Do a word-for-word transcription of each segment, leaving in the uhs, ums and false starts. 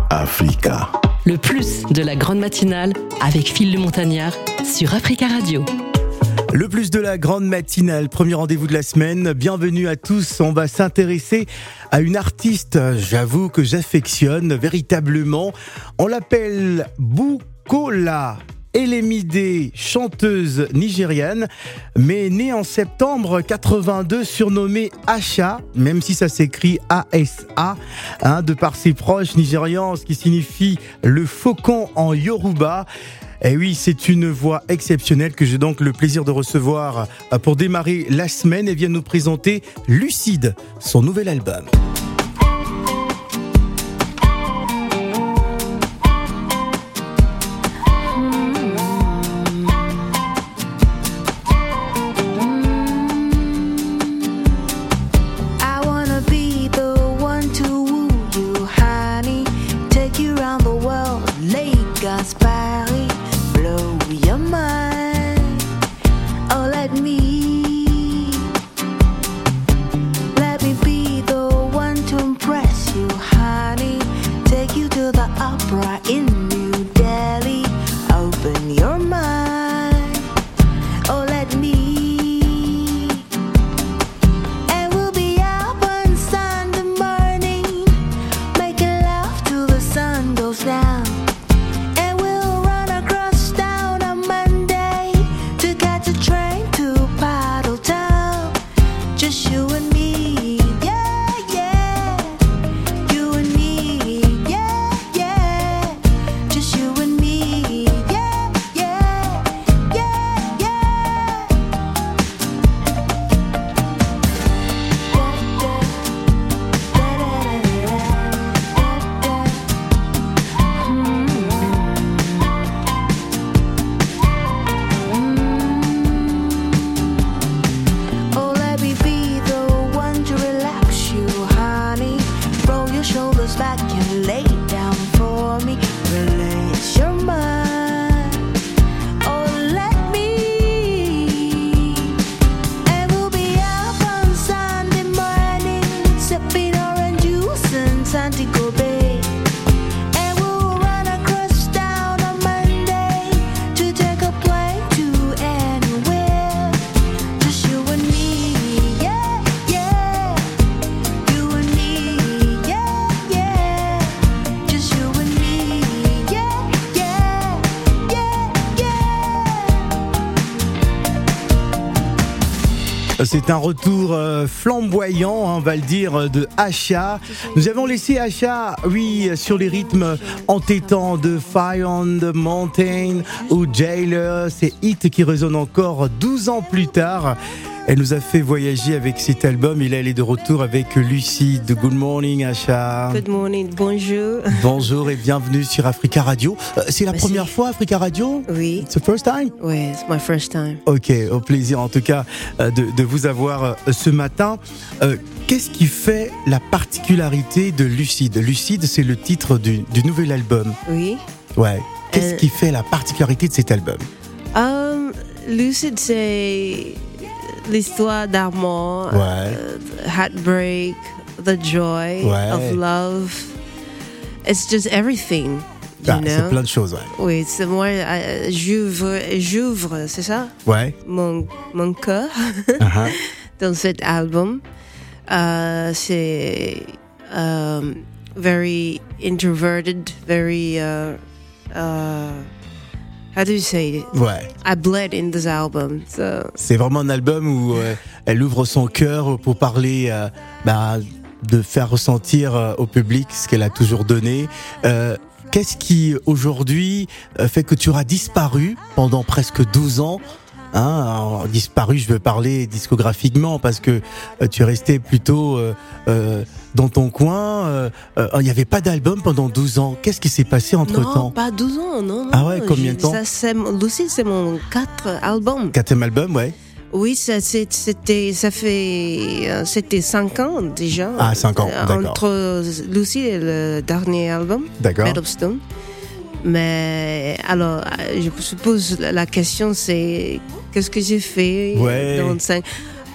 Africa. Le plus de la grande matinale avec Phil le Montagnard sur Africa Radio. Le plus de la grande matinale, premier rendez-vous de la semaine. Bienvenue à tous. On va s'intéresser à une artiste, j'avoue que j'affectionne véritablement. On l'appelle Bukola Elemide, chanteuse nigériane, mais née en septembre quatre-vingt-deux, surnommée Asha, même si ça s'écrit A S A, hein, de par ses proches nigérians, ce qui signifie le faucon en Yoruba. Et oui, c'est une voix exceptionnelle que j'ai donc le plaisir de recevoir pour démarrer la semaine et vient nous présenter Lucide, son nouvel album. C'est un retour flamboyant, on va le dire, de Asha. Nous avons laissé Asha, oui, sur les rythmes entêtants de Fire on the Mountain ou Jailer, ces hits qui résonnent encore douze ans plus tard. Elle nous a fait voyager avec cet album et là elle est de retour avec Lucide. Good morning Asha. Good morning, bonjour. Bonjour et bienvenue sur Africa Radio. C'est la Merci. Première fois Africa Radio? Oui. It's the first time? Oui, it's my first time. Ok, au plaisir en tout cas de, de vous avoir ce matin. Euh, qu'est-ce qui fait la particularité de Lucide? Lucide, c'est le titre du, du nouvel album. Oui. Ouais. Qu'est-ce Euh... qui fait la particularité de cet album? Um, Lucide, c'est l'histoire d'amour, ouais. uh, heartbreak, the joy ouais. of love. It's just everything. You ah, know? C'est plein de choses, ouais. Oui, c'est moi, uh, j'ouvre, j'ouvre, c'est ça? Ouais. Mon, mon cœur uh-huh. dans cet album. Uh, c'est um, very introverted, very. Uh, uh, How do you say it? Ouais. I bled in this album. So. C'est vraiment un album où euh, elle ouvre son cœur pour parler, euh, bah, de faire ressentir euh, au public ce qu'elle a toujours donné. Euh, qu'est-ce qui aujourd'hui fait que tu auras disparu pendant presque douze ans? Hein, alors, disparu, je veux parler discographiquement parce que euh, tu es resté plutôt euh, euh, dans ton coin. Il euh, euh, n'y avait pas d'album pendant douze ans. Qu'est-ce qui s'est passé entre non, temps? Non, pas douze ans, non. non ah ouais, combien de temps? ça, c'est, Lucide, c'est mon quatre album. Quatrième album, ouais. Oui, ça, c'est, c'était, ça fait, c'était cinq ans déjà. Ah, cinq ans, d'accord. Entre Lucide et le dernier album, d'accord. Bed of Stone. Mais alors, je suppose la question c'est qu'est-ce que j'ai fait ouais. dans cinq...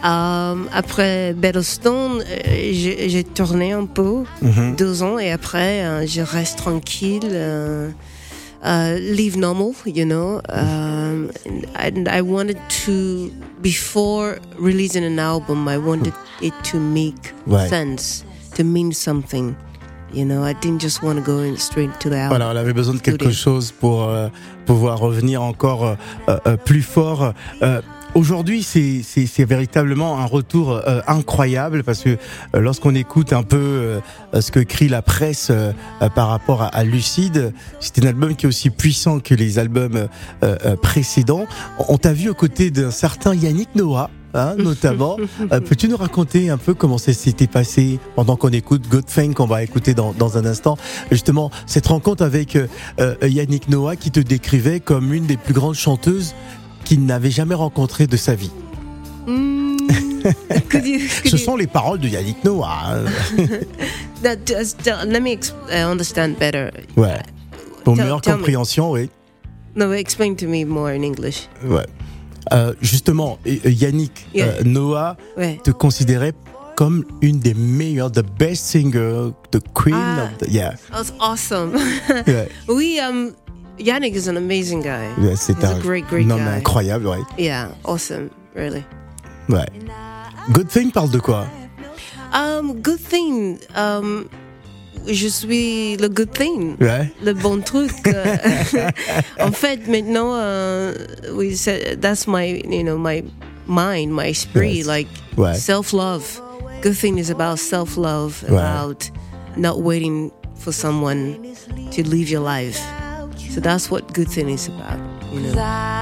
Um, après Battlestone, euh, j'ai, j'ai tourné un peu, Mhm. deux ans, et après, euh, je reste tranquille, euh, uh, live normal, you know. Um, and I wanted to, before releasing an album, I wanted it to make Ouais. sense, to mean something. You know, I didn't just want to go in straight to the album. Voilà, on avait besoin de quelque Studio. chose pour euh, pouvoir revenir encore euh, euh, plus fort. Euh, Aujourd'hui, c'est, c'est, c'est véritablement un retour euh, incroyable parce que euh, lorsqu'on écoute un peu euh, ce que crie la presse euh, euh, par rapport à, à Lucide, c'est un album qui est aussi puissant que les albums euh, euh, précédents. On t'a vu aux côtés d'un certain Yannick Noah. Hein, notamment, euh, peux-tu nous raconter un peu comment ça s'était passé pendant qu'on écoute Good Thing, qu'on va écouter dans, dans un instant, justement cette rencontre avec euh, euh, Yannick Noah qui te décrivait comme une des plus grandes chanteuses qu'il n'avait jamais rencontrées de sa vie. Mm, could you, could Ce you, sont les paroles de Yannick Noah. Hein. that, just, uh, let me ex- uh, understand better. Ouais. Pour Tell- meilleure tell me. compréhension, oui. No, explain to me more in English. Ouais. Euh, justement, et- et Yannick Yeah. euh, Noah Ouais. te considérait comme une des meilleures, the best singer, the queen Ah. of the... Yeah. That's awesome. Ouais. we um, Yannick is an amazing guy. Ouais, c'est He's un a great, great homme guy. incroyable, ouais. Yeah, awesome, really. Ouais. Good Thing parle de quoi? Um, good thing. Um, je suis le good thing. Ouais. Le bon truc. euh. En fait, maintenant, uh, we said that's my, you know, my mind, my esprit, Yes. like Ouais. self-love. Good thing is about self-love, Ouais. about not waiting for someone to live your life. So that's what good thing is about, you know.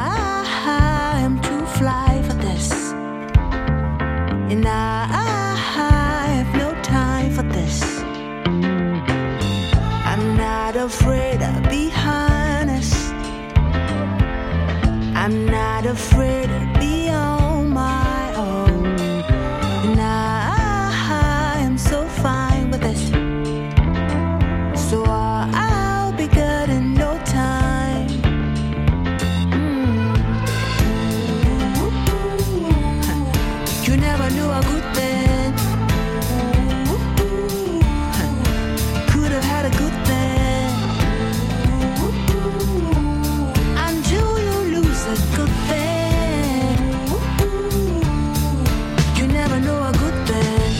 I am too fly for this, and I have no time for this. I'm not afraid to be honest. I'm not afraid to be on my own, and I am so fine with this. So I'll be good in no time. Mm. You never knew a good thing. Could have had a good thing until you lose a good thing. You never know a good thing.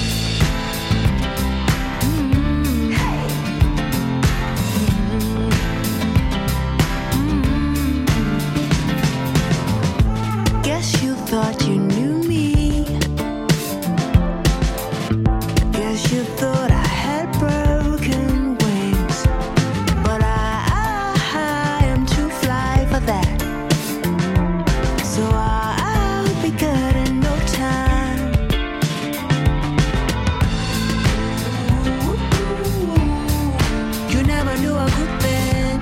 Mm. Guess you thought you knew me. Guess you thought I had broken wings. But I, I am too fly for that. So I'll be good in no time. You never knew a good thing.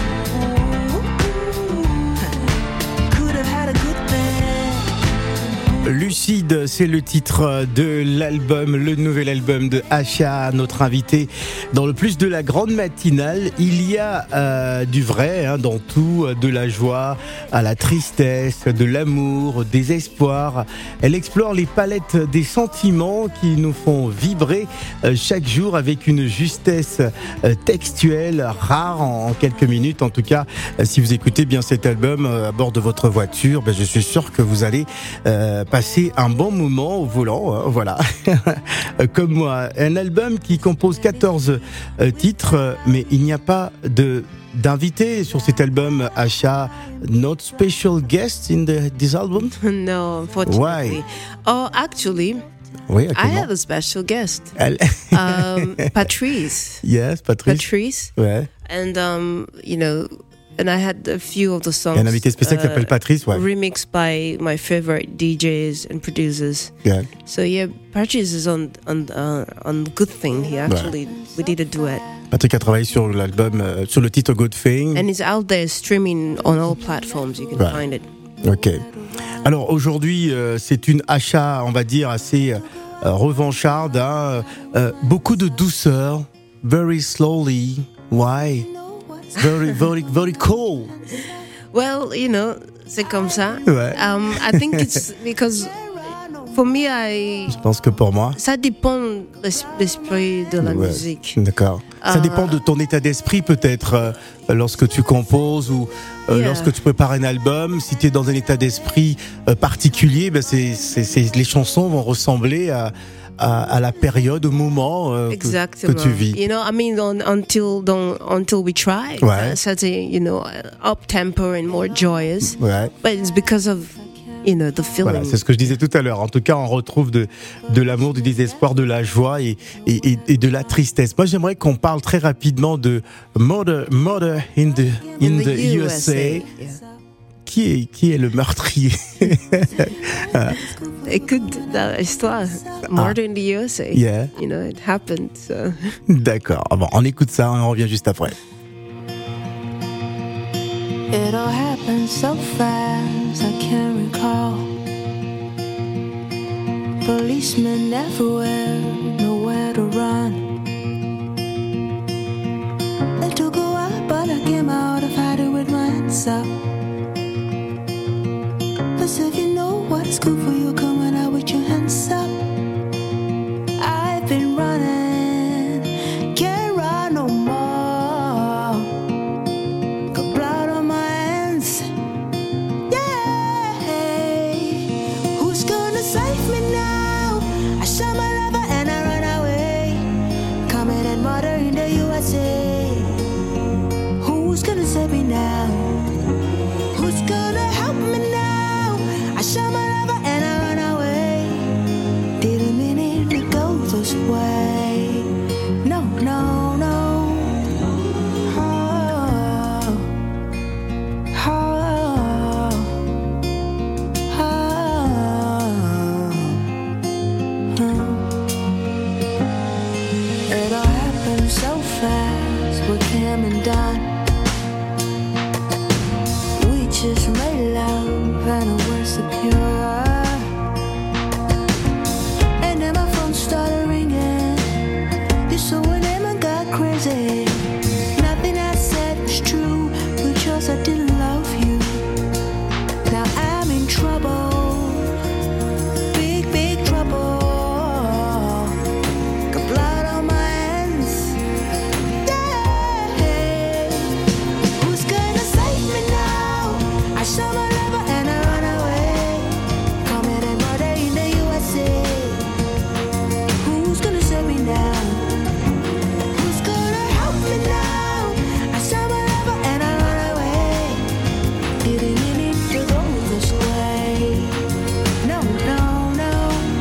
Could have had a good thing. Lucide, c'est le titre de l'album, le nouvel album de Asha, notre invité dans le plus de la grande matinale. Il y a euh, du vrai hein, dans tout, de la joie à la tristesse, de l'amour, des espoirs. Elle explore les palettes des sentiments qui nous font vibrer euh, chaque jour avec une justesse euh, textuelle rare en, en quelques minutes. En tout cas, euh, si vous écoutez bien cet album euh, à bord de votre voiture, ben, je suis sûr que vous allez euh, passer un bon moment au volant, hein, voilà, comme moi. Un album qui compose quatorze euh, titres, euh, mais il n'y a pas de d'invité sur cet album, Asha. Not special guest in the, this album? No, unfortunately. Why? Oh, actually, Oui, I actuellement. have a special guest, Elle... um, Patrice. yes, Patrice. Patrice, Ouais. and um, you know, and I had a few of the songs. Il y a un invité spécial qui uh, s'appelle Patrice, ouais. remixed by my favorite D Js and producers. Yeah. So yeah, Patrice is on on uh, on Good Thing. He actually we did a duet, Patrick a travaillé sur l'album, euh, sur le titre Good Thing. and it's out there streaming on all platforms. You can Right. find it. Ok. Alors aujourd'hui, euh, c'est une Asha, on va dire, assez euh, revancharde. Hein, euh, beaucoup de douceur. Very slowly. Why? Very, very, very cool. Well, you know, c'est comme ça. Ouais. Um, I think it's because for me, I, Je pense que pour moi. ça dépend de l'es- l'esprit de la Ouais, musique. D'accord. Ça Euh, dépend de ton état d'esprit peut-être euh, lorsque tu composes ou euh, Yeah. lorsque tu prépares un album. Si tu es dans un état d'esprit euh, particulier, ben c'est, c'est, c'est, les chansons vont ressembler à, à, à la période, au moment euh, que, Exactement. que tu vis. You know, I mean, on, until don't, until we try, Ouais. uh, such a, you know, up tempo and more joyous. Ouais. But it's because of, you know, the feeling. Voilà, c'est ce que je disais tout à l'heure. En tout cas, on retrouve de, de l'amour, du désespoir, de la joie et, et, et, et de la tristesse. Moi, j'aimerais qu'on parle très rapidement de Murder, Murder in the, in the, U S A. yeah. Qui est, qui est le meurtrier? Écoute la histoire. Murder in the U S A. Ah. Yeah. You know, it happened. So. D'accord. Ah bon, on écoute ça, on revient juste après. It all happened so fast, I can't recall. Policemen everywhere, nowhere to run. They took a while, but I came out of hiding with my hands up. Cause if you know what's good for you, come on out with your hands up. I've been running, can't run no more. Got blood on my hands, yeah. Who's gonna save me now? I shot my lover and I ran away. Committed murder in the U S A. Who's gonna save me now? Who's gonna help me now? I shot my lover and I ran away. Didn't mean it to go this way. No, no, no. Oh, oh, oh. It all happened so fast, we came and done. We just made love and we're secure. And then my phone started ringing. You saw her name and got crazy. Nothing I said was true, because I didn't love you. Now I'm in trouble, big, big trouble. Got blood on my hands, yeah. Who's gonna save me now? I saw my lover and I ran away. Committed murder in the U S A. Who's gonna save me now? Who's gonna help me now? I saw my lover and I ran away. Didn't mean it to go this way. No, no, no.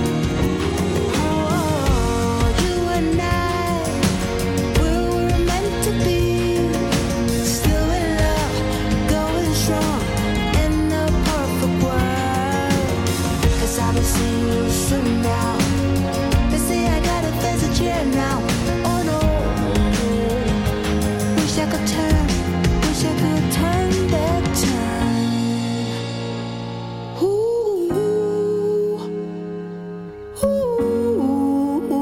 Oh, you and I, we were meant to be. Still in love, going strong in the perfect world. Cause I've been seeing you soon now. They say I gotta face a chair now. Oh no. Wish I could turn, wish I could turn back time. Ooh, ooh.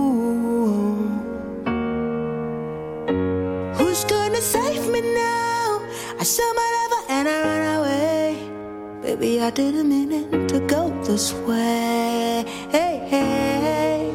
Who's gonna save me now? I saw my lover and I ran away. Baby, I didn't mean it to go this way. Hey, hey.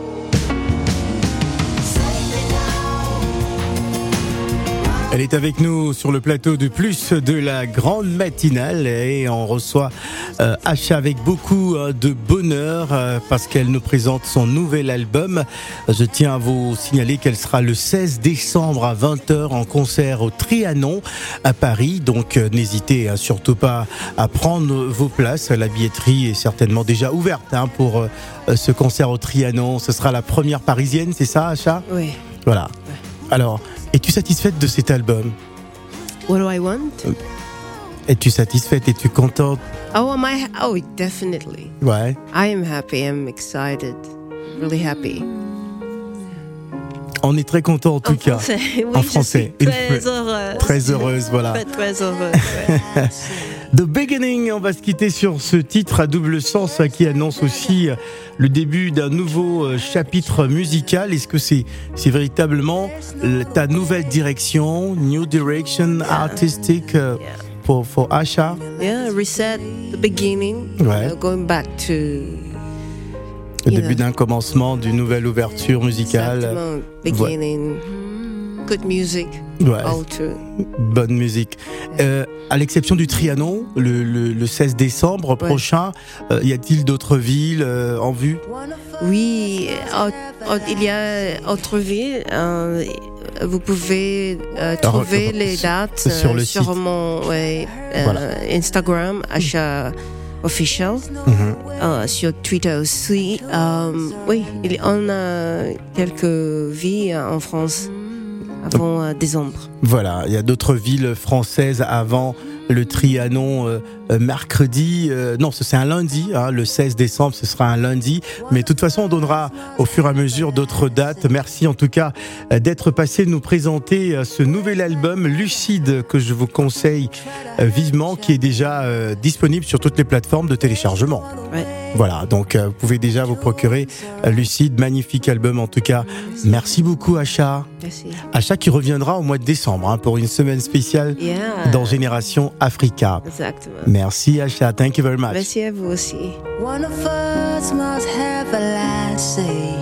Save me now. Elle est avec nous sur le plateau de Plus de la grande matinale et on reçoit euh, Asha avec beaucoup euh, de bonheur euh, parce qu'elle nous présente son nouvel album. Je tiens à vous signaler qu'elle sera le seize décembre à vingt heures en concert au Trianon à Paris. Donc euh, n'hésitez hein, surtout pas à prendre vos places. La billetterie est certainement déjà ouverte hein, pour euh, ce concert au Trianon. Ce sera la première parisienne, c'est ça Asha ? Oui. Voilà. Alors, es-tu satisfaite de cet album ? What do I want? Es-tu satisfaite? Es-tu contente? Oh, am I? Oh, definitely. Ouais. I am happy. I'm excited. Really happy. On est très content en tout En cas. français, oui, En je français. suis Une très fois- heureuse. Très heureuse, voilà. Très, très heureuse. ouais. The Beginning, on va se quitter sur ce titre à double sens qui annonce aussi le début d'un nouveau euh, chapitre musical. Est-ce que c'est c'est véritablement euh, ta nouvelle direction, new direction artistic euh, Yeah. pour pour Asha? Yeah, reset the beginning. Ouais. Uh, going back to Le You début know. d'un commencement, d'une nouvelle ouverture musicale. Exactement. Beginning. Good music. Ouais, All true. bonne musique. Euh, à l'exception du Trianon, le, le, le seize décembre prochain, euh, y a-t-il d'autres villes euh, en vue? Oui, au- au- il y a autre ville. euh, vous pouvez euh, Alors, trouver euh, les dates sur euh, le sur site. mon ouais, euh, Voilà. Instagram, Achat Official, Mhm. euh, sur Twitter aussi. Euh, oui, il, on a quelques vies en France avant euh, décembre. Voilà, il y a d'autres villes françaises avant le Trianon euh, euh, mercredi. Euh, non, ce c'est un lundi, hein, le seize décembre, ce sera un lundi. Mais de toute façon, on donnera au fur et à mesure d'autres dates. Merci en tout cas euh, d'être passé nous présenter euh, ce nouvel album Lucide que je vous conseille euh, vivement, qui est déjà euh, disponible sur toutes les plateformes de téléchargement. Ouais. Voilà, donc euh, vous pouvez déjà vous procurer euh, Lucide, magnifique album en tout cas. Merci beaucoup Acha. Merci. Acha qui reviendra au mois de décembre hein, pour une semaine spéciale Yeah. dans Génération Africa. Exactement. Merci Acha, thank you very much. Merci à vous aussi. One of us must have a last say.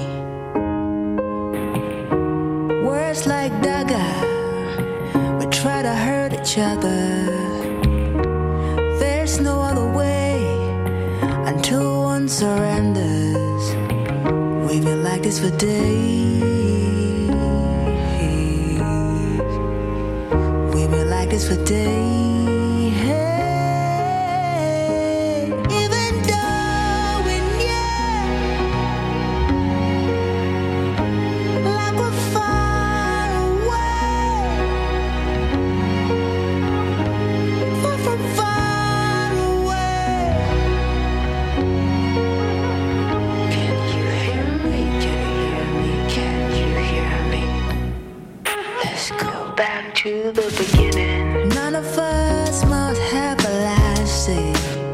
Words like dagger, we try to hurt each other. There's no other way until one surrenders. We've been like this for days. We've been like this for days. Even though we knew, like we're far away, far from far away. Can you hear me? Can you hear me? Can you hear me? Let's go back to the beginning. None of us must have a last say.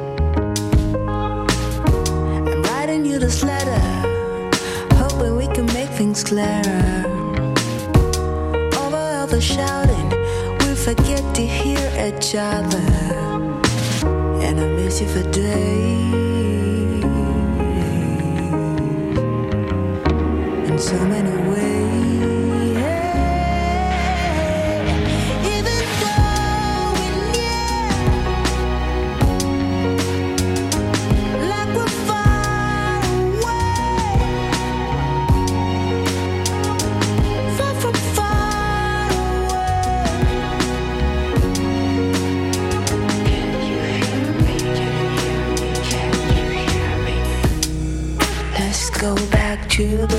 I'm writing you this letter, hoping we can make things clearer. Over all the shouting, we forget to hear each other. And I miss you for days. In so many ways. Even though we knew, like we're far away, far from far away. Can you hear me? Can you hear me? Can you hear me? Let's go back to the